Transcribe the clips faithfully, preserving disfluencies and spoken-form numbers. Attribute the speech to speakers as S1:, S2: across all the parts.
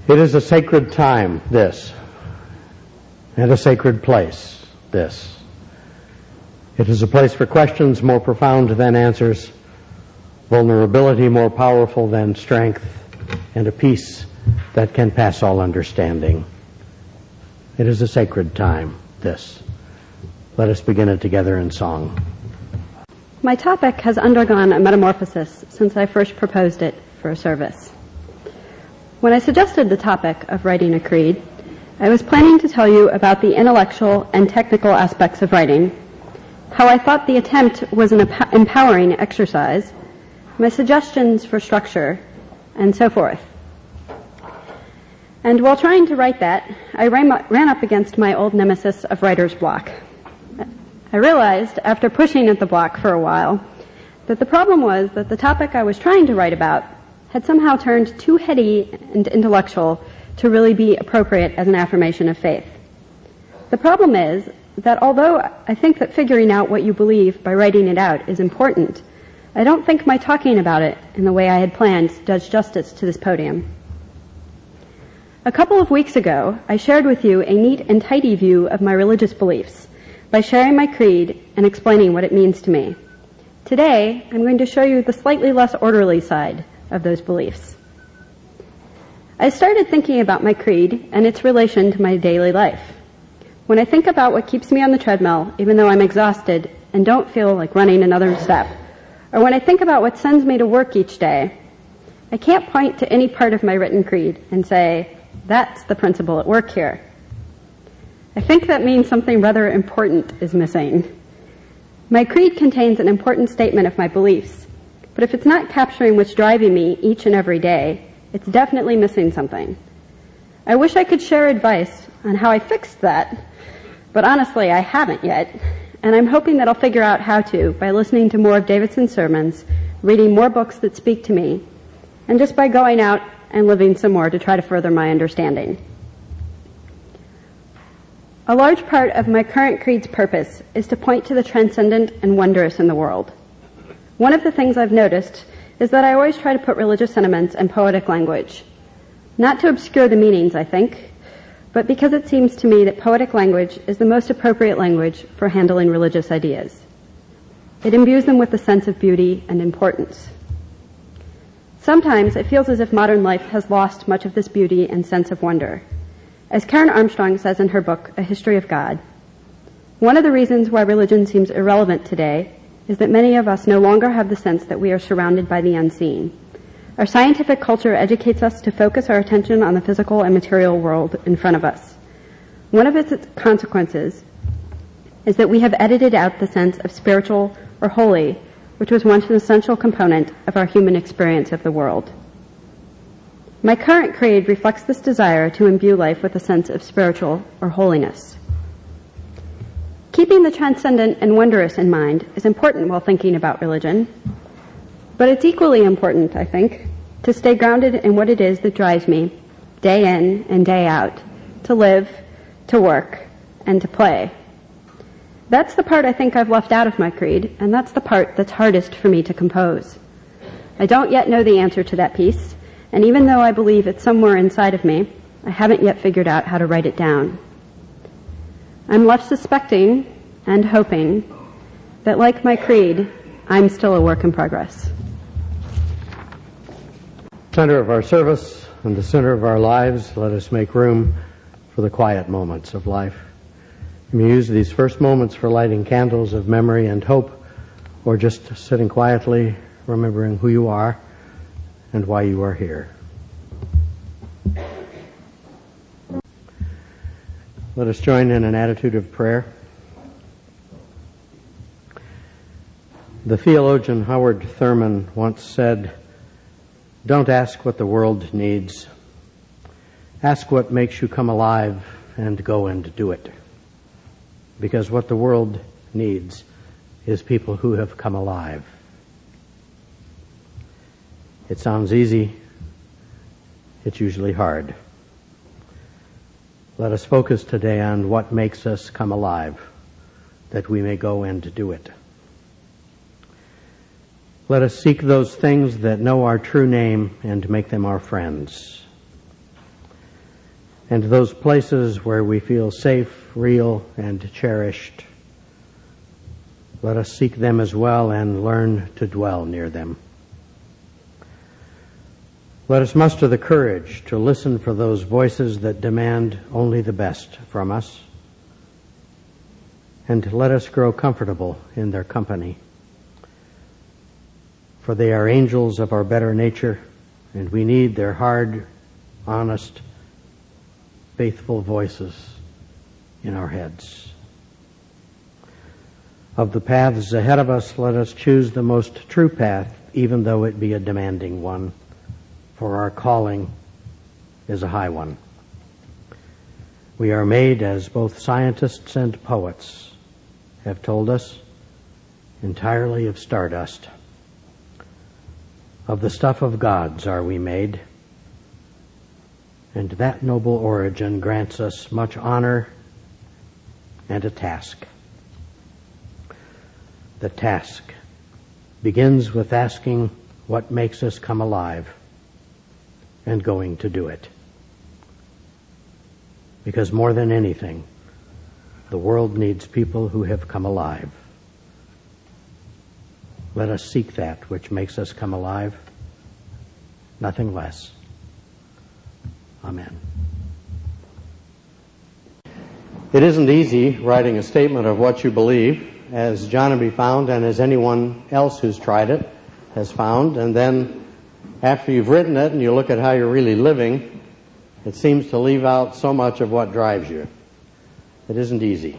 S1: It is a sacred time, this, and a sacred place, this. It is a place for questions more profound than answers, vulnerability more powerful than strength, and a peace that can pass all understanding. It is a sacred time, this. Let us begin it together in song.
S2: My topic has undergone a metamorphosis since I first proposed it for a service. When I suggested the topic of writing a creed, I was planning to tell you about the intellectual and technical aspects of writing, how I thought the attempt was an emp- empowering exercise, my suggestions for structure, and so forth. And while trying to write that, I ran, ran up against my old nemesis of writer's block. I realized, after pushing at the block for a while, that the problem was that the topic I was trying to write about had somehow turned too heady and intellectual to really be appropriate as an affirmation of faith. The problem is that although I think that figuring out what you believe by writing it out is important, I don't think my talking about it in the way I had planned does justice to this podium. A couple of weeks ago, I shared with you a neat and tidy view of my religious beliefs by sharing my creed and explaining what it means to me. Today, I'm going to show you the slightly less orderly side of those beliefs. I started thinking about my creed and its relation to my daily life. When I think about what keeps me on the treadmill, even though I'm exhausted and don't feel like running another step, or when I think about what sends me to work each day, I can't point to any part of my written creed and say, that's the principle at work here. I think that means something rather important is missing. My creed contains an important statement of my beliefs, but if it's not capturing what's driving me each and every day, it's definitely missing something. I wish I could share advice on how I fixed that, but honestly, I haven't yet, and I'm hoping that I'll figure out how to by listening to more of Davidson's sermons, reading more books that speak to me, and just by going out and living some more to try to further my understanding. A large part of my current creed's purpose is to point to the transcendent and wondrous in the world. One of the things I've noticed is that I always try to put religious sentiments in poetic language. Not to obscure the meanings, I think, but because it seems to me that poetic language is the most appropriate language for handling religious ideas. It imbues them with a sense of beauty and importance. Sometimes it feels as if modern life has lost much of this beauty and sense of wonder. As Karen Armstrong says in her book, A History of God, one of the reasons why religion seems irrelevant today is that many of us no longer have the sense that we are surrounded by the unseen. Our scientific culture educates us to focus our attention on the physical and material world in front of us. One of its consequences is that we have edited out the sense of spiritual or holy, which was once an essential component of our human experience of the world. My current creed reflects this desire to imbue life with a sense of spiritual or holiness. Keeping the transcendent and wondrous in mind is important while thinking about religion, but it's equally important, I think, to stay grounded in what it is that drives me, day in and day out, to live, to work, and to play. That's the part I think I've left out of my creed, and that's the part that's hardest for me to compose. I don't yet know the answer to that piece, and even though I believe it's somewhere inside of me, I haven't yet figured out how to write it down. I'm left suspecting and hoping that, like my creed, I'm still a work in progress.
S1: Center of our service and the center of our lives, let us make room for the quiet moments of life. You may use these first moments for lighting candles of memory and hope, or just sitting quietly, remembering who you are and why you are here. Let us join in an attitude of prayer. The theologian Howard Thurman once said, "Don't ask what the world needs. Ask what makes you come alive and go and do it." Because what the world needs is people who have come alive. It sounds easy. It's usually hard. Let us focus today on what makes us come alive, that we may go and do it. Let us seek those things that know our true name and make them our friends. and those places where we feel safe, real, and cherished. Let us seek them as well and learn to dwell near them. Let us muster the courage to listen for those voices that demand only the best from us, and let us grow comfortable in their company. For they are angels of our better nature, and we need their hard, honest, faithful voices in our heads. Of the paths ahead of us, let us choose the most true path, even though it be a demanding one, for our calling is a high one. We are made, as both scientists and poets have told us, entirely of stardust. Of the stuff of gods are we made, and that noble origin grants us much honor and a task. The task begins with asking what makes us come alive and going to do it. Because more than anything, the world needs people who have come alive. Let us seek that which makes us come alive, nothing less. Amen. It isn't easy writing a statement of what you believe, as Jonaby found and as anyone else who's tried it has found, and then after you've written it and you look at how you're really living, it seems to leave out so much of what drives you. It isn't easy.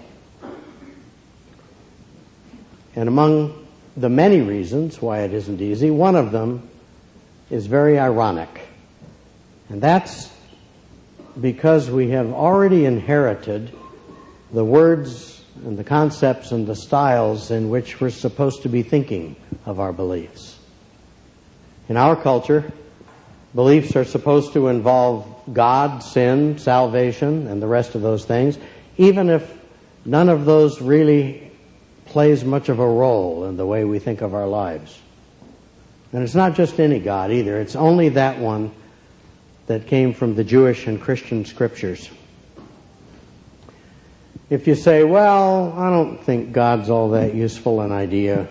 S1: And among the many reasons why it isn't easy, one of them is very ironic. And that's because we have already inherited the words and the concepts and the styles in which we're supposed to be thinking of our beliefs. In our culture, beliefs are supposed to involve God, sin, salvation, and the rest of those things, even if none of those really plays much of a role in the way we think of our lives. And it's not just any God either. It's only that one that came from the Jewish and Christian scriptures. If you say, well, I don't think God's all that useful an idea.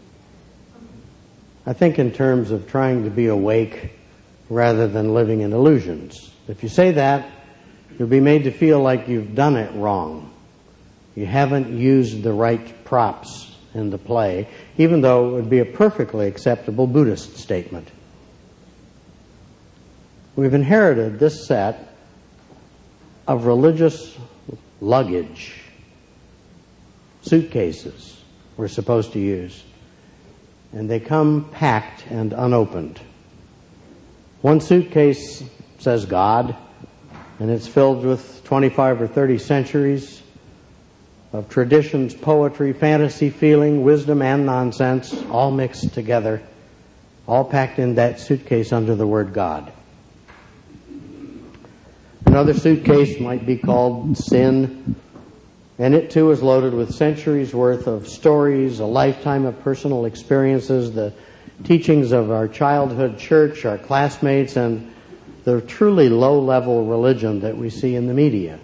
S1: I think in terms of trying to be awake rather than living in illusions. If you say that, you'll be made to feel like you've done it wrong. You haven't used the right props in the play, even though it would be a perfectly acceptable Buddhist statement. We've inherited this set of religious luggage, suitcases we're supposed to use, and they come packed and unopened. One suitcase says God, and it's filled with twenty-five or thirty centuries of traditions, poetry, fantasy, feeling, wisdom, and nonsense, all mixed together, all packed in that suitcase under the word God. Another suitcase might be called sin, and it too is loaded with centuries worth of stories, a lifetime of personal experiences, the teachings of our childhood church, our classmates, and the truly low-level religion that we see in the media.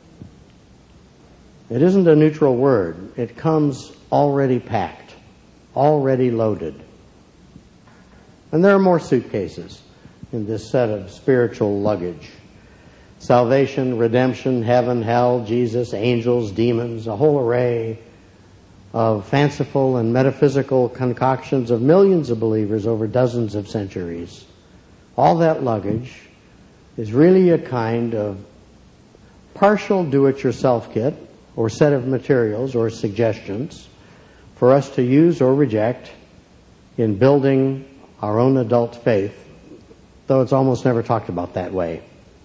S1: It isn't a neutral word. It comes already packed, already loaded. And there are more suitcases in this set of spiritual luggage. Salvation, redemption, heaven, hell, Jesus, angels, demons, a whole array of fanciful and metaphysical concoctions of millions of believers over dozens of centuries. All that luggage is really a kind of partial do-it-yourself kit or set of materials or suggestions for us to use or reject in building our own adult faith, though it's almost never talked about that way.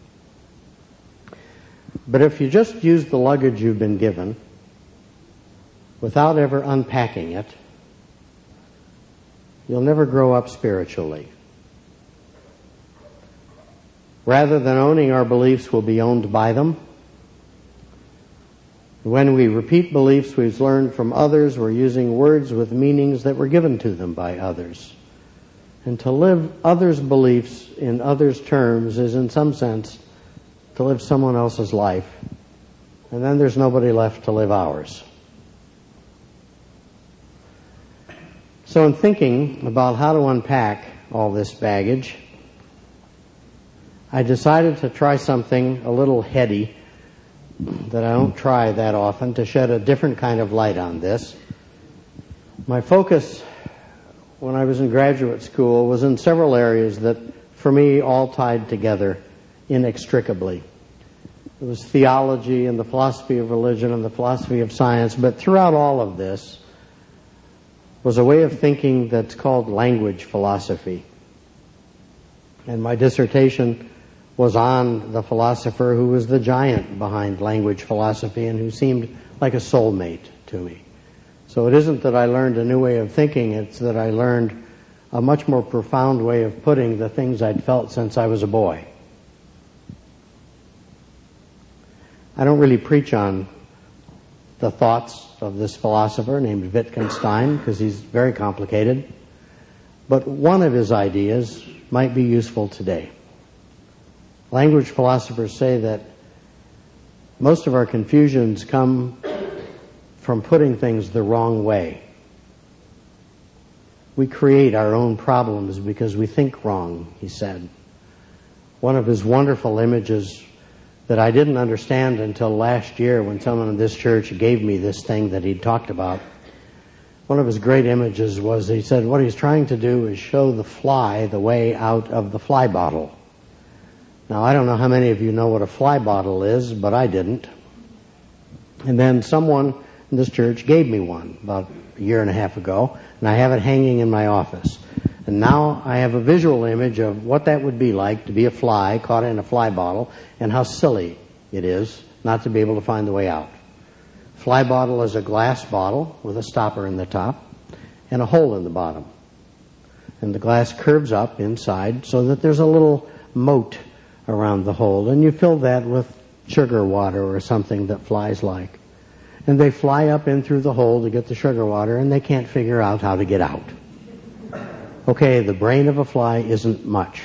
S1: But if you just use the luggage you've been given without ever unpacking it, you'll never grow up spiritually. Rather than owning our beliefs, we'll be owned by them. When we repeat beliefs we've learned from others, we're using words with meanings that were given to them by others. And to live others' beliefs in others' terms is, in some sense, to live someone else's life, and then there's nobody left to live ours. So in thinking about how to unpack all this baggage, I decided to try something a little heady that I don't try that often, to shed a different kind of light on this. My focus when I was in graduate school was in several areas that, for me, all tied together inextricably. It was theology and the philosophy of religion and the philosophy of science, but throughout all of this was a way of thinking that's called language philosophy. And my dissertation was on the philosopher who was the giant behind language philosophy and who seemed like a soulmate to me. So it isn't that I learned a new way of thinking, it's that I learned a much more profound way of putting the things I'd felt since I was a boy. I don't really preach on the thoughts of this philosopher named Wittgenstein because he's very complicated, but one of his ideas might be useful today. Language philosophers say that most of our confusions come from putting things the wrong way. We create our own problems because we think wrong, he said. One of his wonderful images that I didn't understand until last year when someone in this church gave me this thing that he'd talked about. One of his great images was, he said, what he's trying to do is show the fly the way out of the fly bottle. Now, I don't know how many of you know what a fly bottle is, but I didn't. And then someone in this church gave me one about a year and a half ago, and I have it hanging in my office. And now I have a visual image of what that would be like to be a fly caught in a fly bottle and how silly it is not to be able to find the way out. Fly bottle is a glass bottle with a stopper in the top and a hole in the bottom. And the glass curves up inside so that there's a little moat around the hole, and you fill that with sugar water or something that flies like. And they fly up in through the hole to get the sugar water, and they can't figure out how to get out. Okay, the brain of a fly isn't much.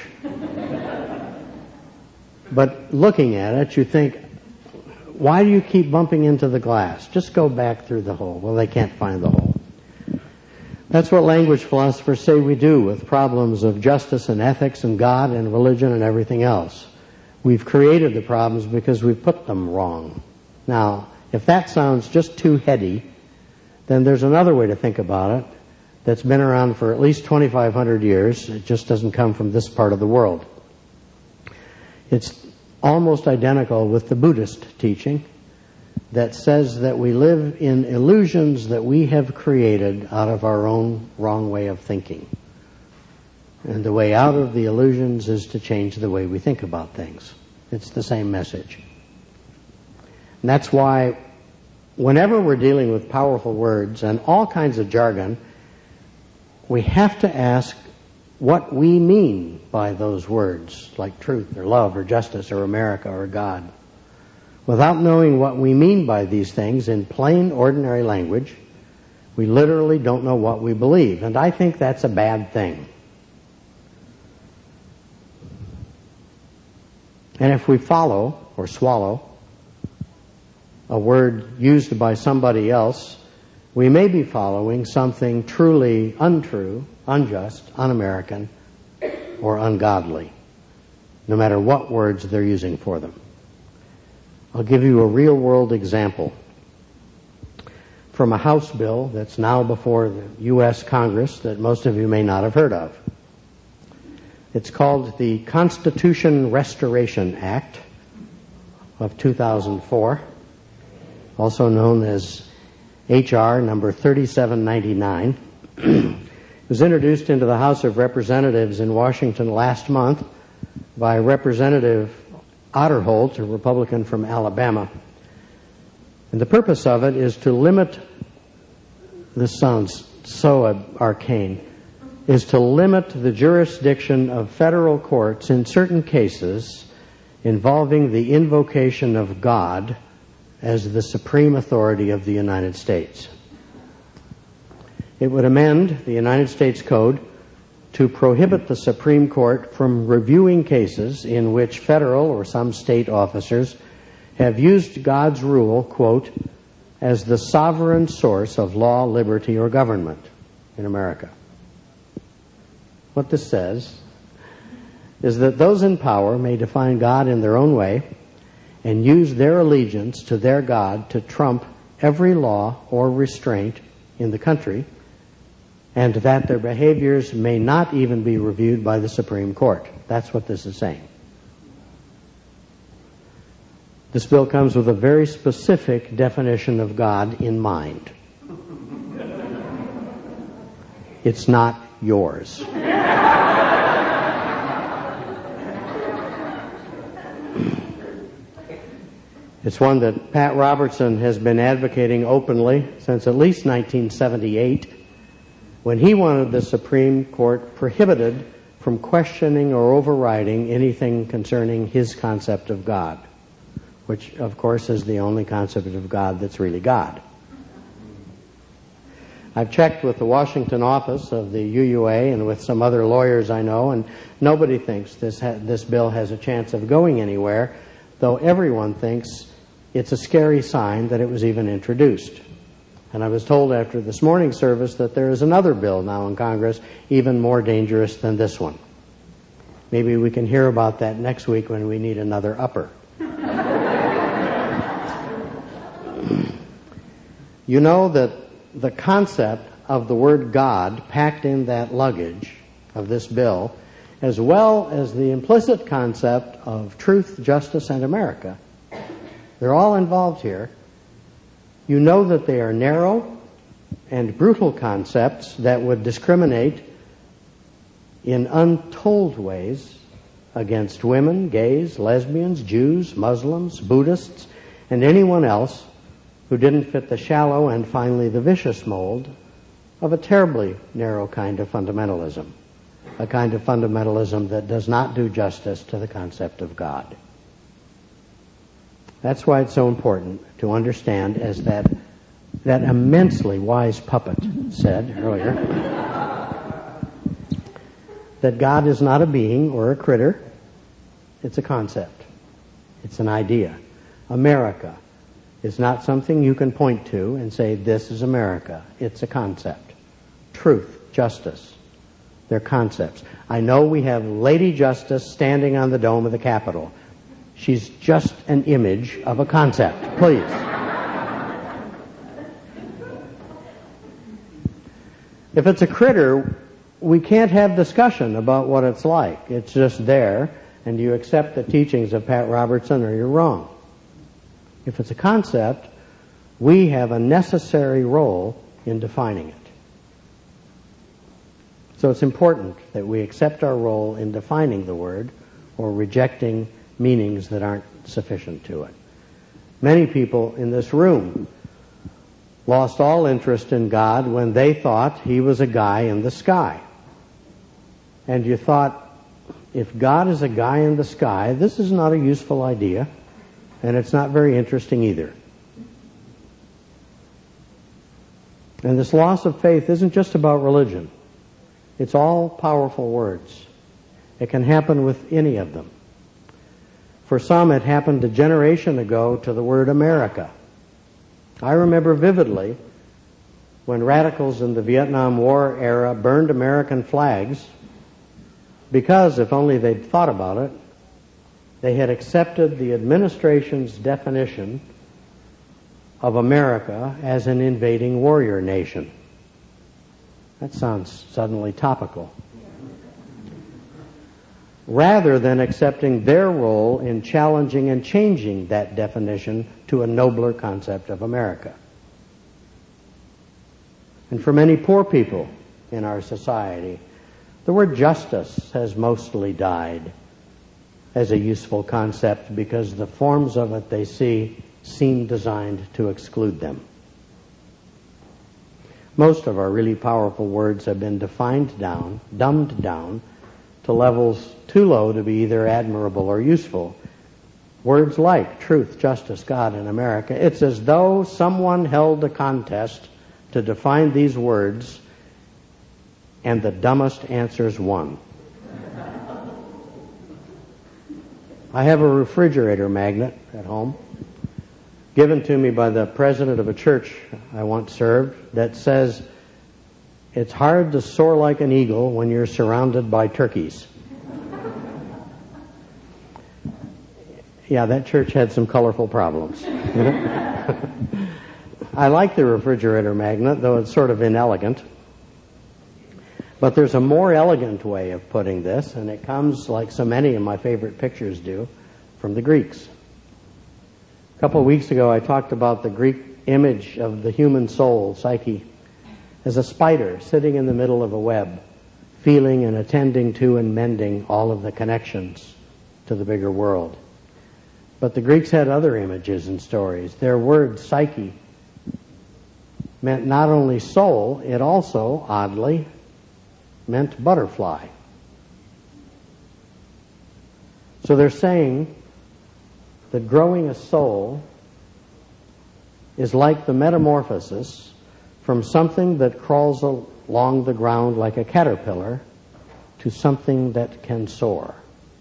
S1: But looking at it, you think, why do you keep bumping into the glass? Just go back through the hole. Well, they can't find the hole. That's what language philosophers say we do with problems of justice and ethics and God and religion and everything else. We've created the problems because we've put them wrong. Now, if that sounds just too heady, then there's another way to think about it that's been around for at least twenty-five hundred years. It just doesn't come from this part of the world. It's almost identical with the Buddhist teaching that says that we live in illusions that we have created out of our own wrong way of thinking. And the way out of the illusions is to change the way we think about things. It's the same message. And that's why whenever we're dealing with powerful words and all kinds of jargon, we have to ask what we mean by those words, like truth or love or justice or America or God. Without knowing what we mean by these things in plain, ordinary language, we literally don't know what we believe. And I think that's a bad thing. And if we follow or swallow a word used by somebody else, we may be following something truly untrue, unjust, un-American, or ungodly, no matter what words they're using for them. I'll give you a real-world example from a House bill that's now before the U S Congress that most of you may not have heard of. It's called the Constitution Restoration Act of two thousand four, also known as H R number thirty-seven ninety-nine. It was introduced into the House of Representatives in Washington last month by Representative Otterholt, a Republican from Alabama. And the purpose of it is to limit, this sounds so arcane, is to limit the jurisdiction of federal courts in certain cases involving the invocation of God as the supreme authority of the United States. It would amend the United States Code to prohibit the Supreme Court from reviewing cases in which federal or some state officers have used God's rule, quote, as the sovereign source of law, liberty, or government in America. What this says is that those in power may define God in their own way and use their allegiance to their God to trump every law or restraint in the country, and that their behaviors may not even be reviewed by the Supreme Court. That's what this is saying. This bill comes with a very specific definition of God in mind. It's not yours. It's one that Pat Robertson has been advocating openly since at least nineteen seventy-eight, when he wanted the Supreme Court prohibited from questioning or overriding anything concerning his concept of God, which, of course, is the only concept of God that's really God. I've checked with the Washington office of the U U A and with some other lawyers I know, and nobody thinks this ha- this bill has a chance of going anywhere, though everyone thinks it's a scary sign that it was even introduced. And I was told after this morning's service that there is another bill now in Congress even more dangerous than this one. Maybe we can hear about that next week when we need another upper. You know that the concept of the word God packed in that luggage of this bill, as well as the implicit concept of truth, justice, and America, they're all involved here. You know that they are narrow and brutal concepts that would discriminate in untold ways against women, gays, lesbians, Jews, Muslims, Buddhists, and anyone else who didn't fit the shallow and finally the vicious mold of a terribly narrow kind of fundamentalism, a kind of fundamentalism that does not do justice to the concept of God. That's why it's so important to understand, as that that immensely wise puppet said earlier, that God is not a being or a critter. It's a concept. It's an idea. America is not something you can point to and say, this is America. It's a concept. Truth, justice, they're concepts. I know we have Lady Justice standing on the dome of the Capitol. She's just an image of a concept. Please. If it's a critter, we can't have discussion about what it's like. It's just there, and you accept the teachings of Pat Robertson or you're wrong. If it's a concept, we have a necessary role in defining it. So it's important that we accept our role in defining the word or rejecting meanings that aren't sufficient to it. Many people in this room lost all interest in God when they thought he was a guy in the sky. And you thought, if God is a guy in the sky, this is not a useful idea, and it's not very interesting either. And this loss of faith isn't just about religion. It's all powerful words. It can happen with any of them. For some, it happened a generation ago to the word America. I remember vividly when radicals in the Vietnam War era burned American flags because, if only they'd thought about it, they had accepted the administration's definition of America as an invading warrior nation. That sounds suddenly topical. Rather than accepting their role in challenging and changing that definition to a nobler concept of America. And for many poor people in our society, the word justice has mostly died as a useful concept because the forms of it they see seem designed to exclude them. Most of our really powerful words have been defined down, dumbed down, to levels too low to be either admirable or useful. Words like truth, justice, God, and America. It's as though someone held a contest to define these words and the dumbest answers won. I have a refrigerator magnet at home, given to me by the president of a church I once served, that says, "It's hard to soar like an eagle when you're surrounded by turkeys." Yeah, that church had some colorful problems. I like the refrigerator magnet, though it's sort of inelegant. But there's a more elegant way of putting this, and it comes, like so many of my favorite pictures do, from the Greeks. A couple of weeks ago, I talked about the Greek image of the human soul, psyche, as a spider sitting in the middle of a web, feeling and attending to and mending all of the connections to the bigger world. But the Greeks had other images and stories. Their word, psyche, meant not only soul, it also, oddly, meant butterfly. So they're saying that growing a soul is like the metamorphosis from something that crawls along the ground like a caterpillar to something that can soar.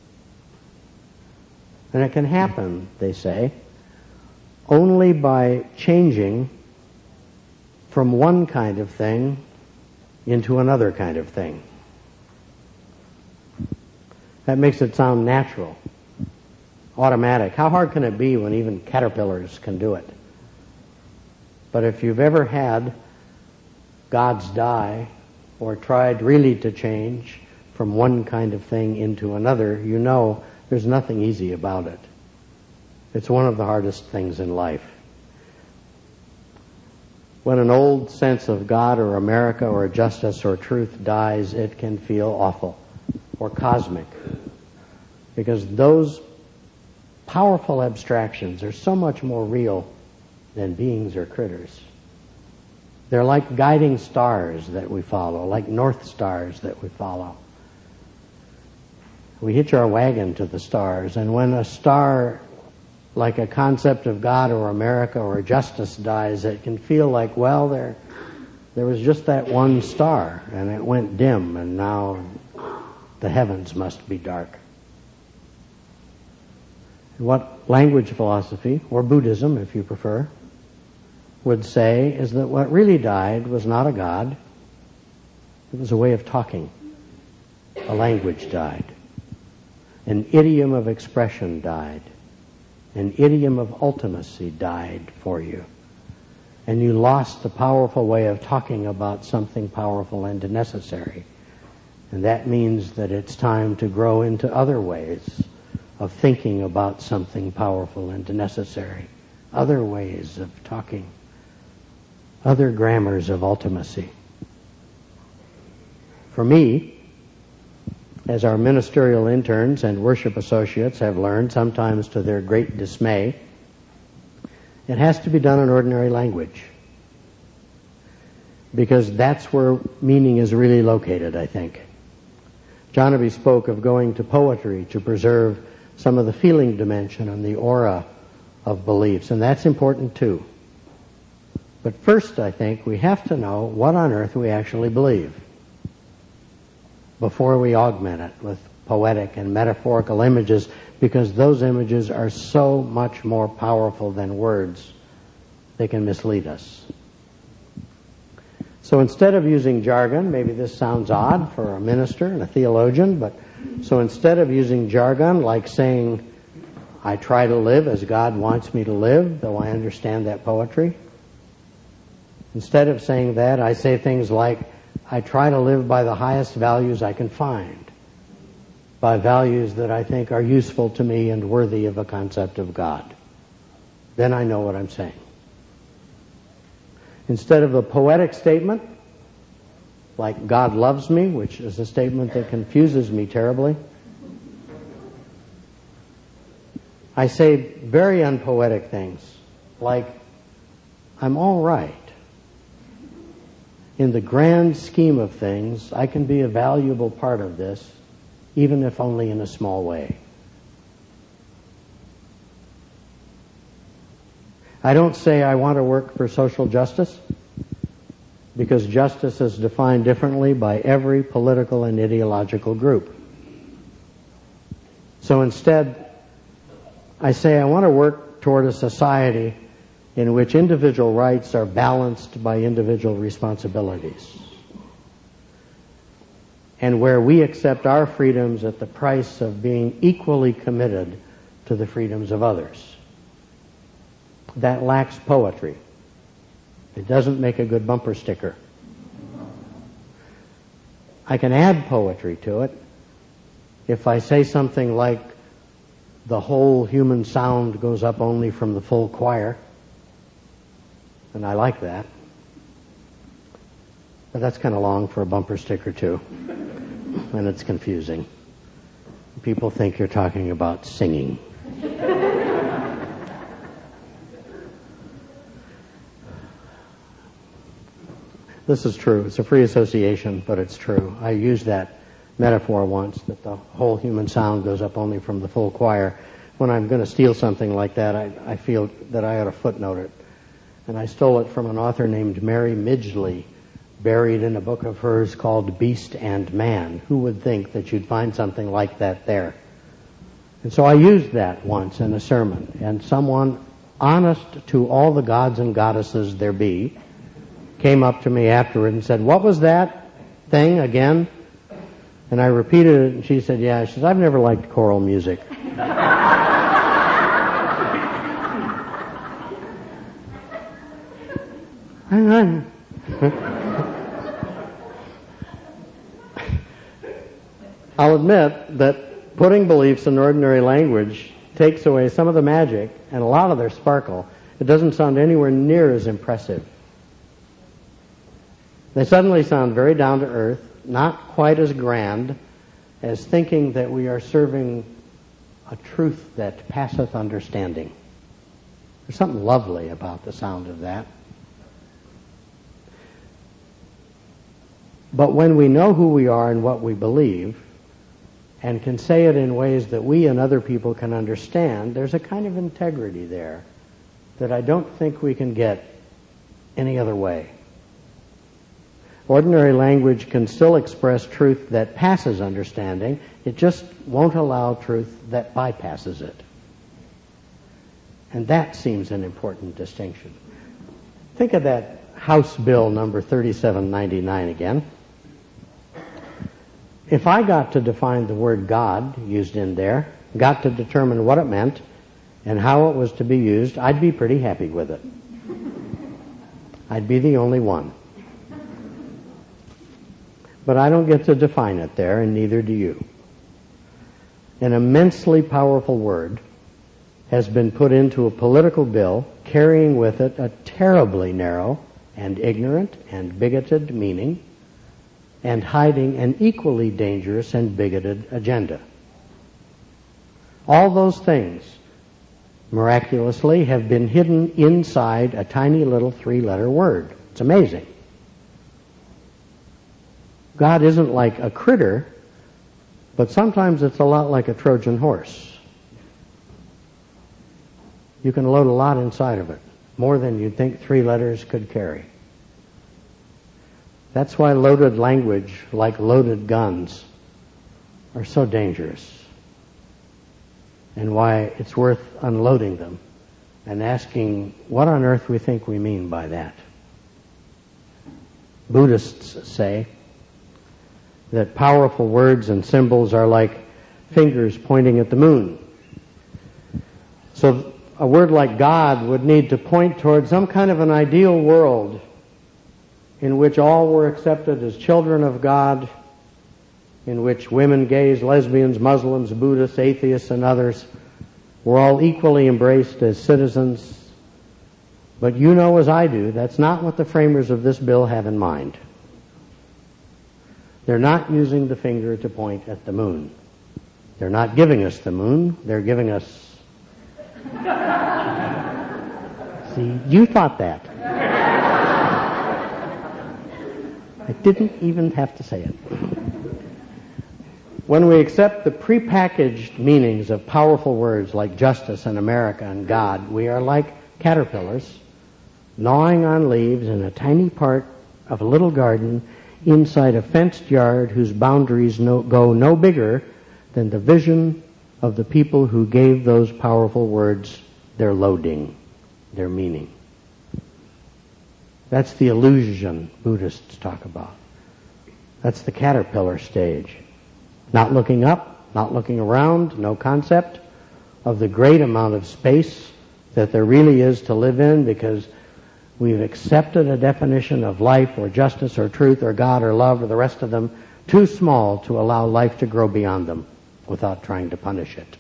S1: And it can happen, they say, only by changing from one kind of thing into another kind of thing. That makes it sound natural, automatic. How hard can it be when even caterpillars can do it? But if you've ever had God's dye or tried really to change from one kind of thing into another, you know there's nothing easy about it. It's one of the hardest things in life. When an old sense of God or America or justice or truth dies, it can feel awful or cosmic, because those powerful abstractions are so much more real than beings or critters. They're like guiding stars that we follow, like north stars that we follow. We hitch our wagon to the stars, and when a star, like a concept of God or America or justice, dies, it can feel like, well, there there was just that one star, and it went dim, and now the heavens must be dark. What language philosophy, or Buddhism if you prefer, would say is that what really died was not a God, it was a way of talking. A language died. An idiom of expression died. An idiom of ultimacy died for you. And you lost the powerful way of talking about something powerful and necessary. And that means that it's time to grow into other ways of thinking about something powerful and necessary. Other ways of talking. Other grammars of ultimacy. For me, as our ministerial interns and worship associates have learned, sometimes to their great dismay, it has to be done in ordinary language. Because that's where meaning is really located, I think. Jonaby spoke of going to poetry to preserve some of the feeling dimension and the aura of beliefs, and that's important too. But first, I think, we have to know what on earth we actually believe before we augment it with poetic and metaphorical images, because those images are so much more powerful than words. They can mislead us. So instead of using jargon, maybe this sounds odd for a minister and a theologian, but so instead of using jargon like saying, I try to live as God wants me to live, though I understand that poetry, instead of saying that, I say things like, I try to live by the highest values I can find, by values that I think are useful to me and worthy of a concept of God. Then I know what I'm saying. Instead of a poetic statement, like God loves me, which is a statement that confuses me terribly, I say very unpoetic things, like, I'm all right. In the grand scheme of things, I can be a valuable part of this, even if only in a small way. I don't say I want to work for social justice, because justice is defined differently by every political and ideological group. So instead, I say I want to work toward a society in which individual rights are balanced by individual responsibilities, and where we accept our freedoms at the price of being equally committed to the freedoms of others. That lacks poetry. It doesn't make a good bumper sticker. I can add poetry to it if I say something like, the whole human sound goes up only from the full choir. And I like that. But that's kind of long for a bumper sticker too. And it's confusing. People think you're talking about singing. This is true. It's a free association, but it's true. I used that metaphor once, that the whole human sound goes up only from the full choir. When I'm going to steal something like that, I, I feel that I ought to footnote it. And I stole it from an author named Mary Midgley, buried in a book of hers called Beast and Man. Who would think that you'd find something like that there? And so I used that once in a sermon, and someone honest to all the gods and goddesses there be came up to me afterward and said, "What was that thing again?" And I repeated it, and she said, "Yeah." She says, "I've never liked choral music." Hang on. I'll admit that putting beliefs in ordinary language takes away some of the magic and a lot of their sparkle. It doesn't sound anywhere near as impressive. They suddenly sound very down to earth, not quite as grand as thinking that we are serving a truth that passeth understanding. There's something lovely about the sound of that. But when we know who we are and what we believe, and can say it in ways that we and other people can understand, there's a kind of integrity there that I don't think we can get any other way. Ordinary language can still express truth that passes understanding. It just won't allow truth that bypasses it. And that seems an important distinction. Think of that House Bill number thirty-seven ninety-nine again. If I got to define the word God used in there, got to determine what it meant and how it was to be used, I'd be pretty happy with it. I'd be the only one. But I don't get to define it there, and neither do you. An immensely powerful word has been put into a political bill carrying with it a terribly narrow and ignorant and bigoted meaning, and hiding an equally dangerous and bigoted agenda. All those things, miraculously, have been hidden inside a tiny little three-letter word. It's amazing. God isn't like a critter, but sometimes it's a lot like a Trojan horse. You can load a lot inside of it, more than you'd think three letters could carry. That's why loaded language, like loaded guns, are so dangerous, and why it's worth unloading them and asking what on earth we think we mean by that. Buddhists say that powerful words and symbols are like fingers pointing at the moon. So a word like God would need to point toward some kind of an ideal world in which all were accepted as children of God, in which women, gays, lesbians, Muslims, Buddhists, atheists, and others were all equally embraced as citizens. But you know as I do, that's not what the framers of this bill have in mind. They're not using the finger to point at the moon. They're not giving us the moon. They're giving us... See, you thought that. I didn't even have to say it. When we accept the prepackaged meanings of powerful words like justice and America and God, we are like caterpillars gnawing on leaves in a tiny part of a little garden inside a fenced yard whose boundaries no, go no bigger than the vision of the people who gave those powerful words their loading, their meaning. That's the illusion Buddhists talk about. That's the caterpillar stage. Not looking up, not looking around, no concept of the great amount of space that there really is to live in because we've accepted a definition of life or justice or truth or God or love or the rest of them too small to allow life to grow beyond them without trying to punish it.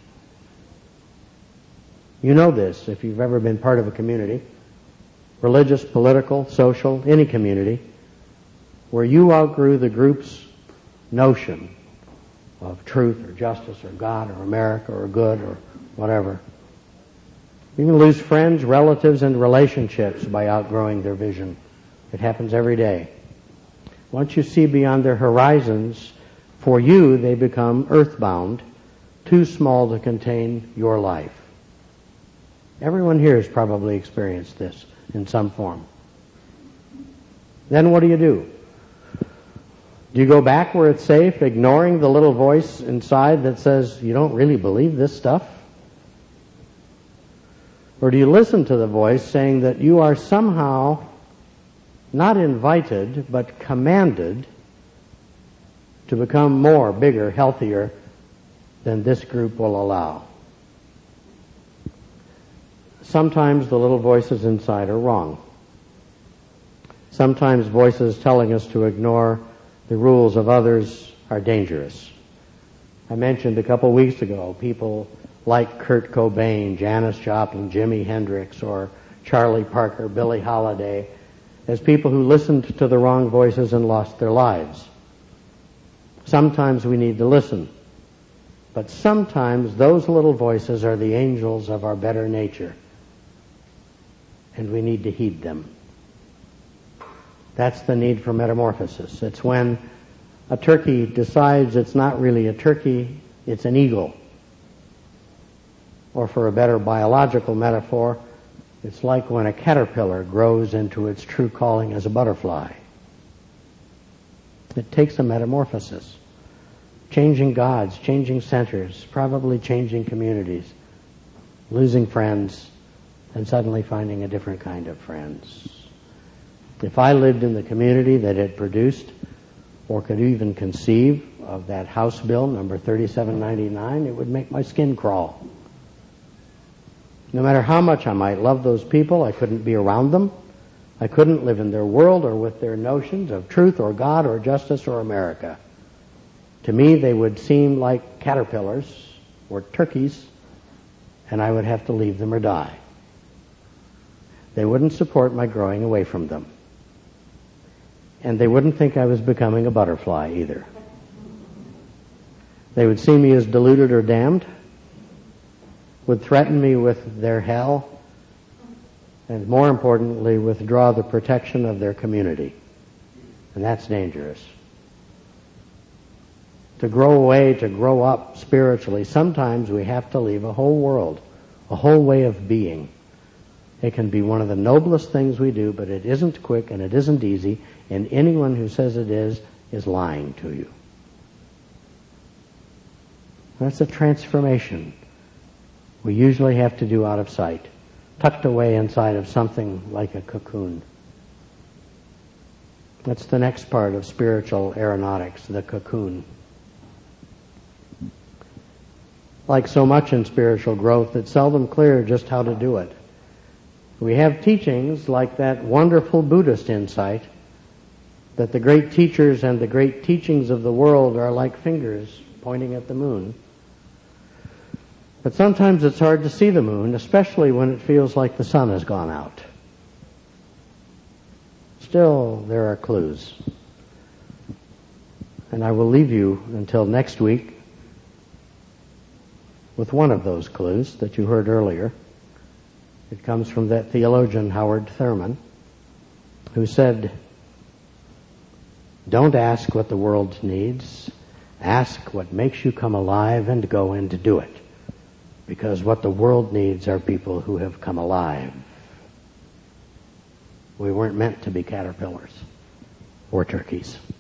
S1: You know this if you've ever been part of a community, religious, political, social, any community, where you outgrew the group's notion of truth or justice or God or America or good or whatever. You can lose friends, relatives, and relationships by outgrowing their vision. It happens every day. Once you see beyond their horizons, for you they become earthbound, too small to contain your life. Everyone here has probably experienced this in some form. Then what do you do? Do you go back where it's safe, ignoring the little voice inside that says, you don't really believe this stuff? Or do you listen to the voice saying that you are somehow not invited, but commanded to become more, bigger, healthier than this group will allow? Sometimes the little voices inside are wrong. Sometimes voices telling us to ignore the rules of others are dangerous. I mentioned a couple weeks ago people like Kurt Cobain, Janis Joplin, Jimi Hendrix, or Charlie Parker, Billie Holiday, as people who listened to the wrong voices and lost their lives. Sometimes we need to listen, but sometimes those little voices are the angels of our better nature, and we need to heed them. That's the need for metamorphosis. It's when a turkey decides it's not really a turkey, it's an eagle. Or for a better biological metaphor, it's like when a caterpillar grows into its true calling as a butterfly. It takes a metamorphosis. Changing gods, changing centers, probably changing communities, losing friends, and suddenly finding a different kind of friends. If I lived in the community that had produced or could even conceive of that House bill, number thirty-seven ninety-nine, it would make my skin crawl. No matter how much I might love those people, I couldn't be around them. I couldn't live in their world or with their notions of truth or God or justice or America. To me, they would seem like caterpillars or turkeys, and I would have to leave them or die. They wouldn't support my growing away from them. And they wouldn't think I was becoming a butterfly either. They would see me as deluded or damned, would threaten me with their hell, and more importantly, withdraw the protection of their community. And that's dangerous. To grow away, to grow up spiritually, sometimes we have to leave a whole world, a whole way of being. It can be one of the noblest things we do, but it isn't quick and it isn't easy, and anyone who says it is, is lying to you. That's a transformation we usually have to do out of sight, tucked away inside of something like a cocoon. That's the next part of spiritual aeronautics, the cocoon. Like so much in spiritual growth, it's seldom clear just how to do it. We have teachings like that wonderful Buddhist insight that the great teachers and the great teachings of the world are like fingers pointing at the moon. But sometimes it's hard to see the moon, especially when it feels like the sun has gone out. Still, there are clues. And I will leave you until next week with one of those clues that you heard earlier. It comes from that theologian Howard Thurman, who said, "Don't ask what the world needs. Ask what makes you come alive and go in to do it. Because what the world needs are people who have come alive." We weren't meant to be caterpillars. or turkeys.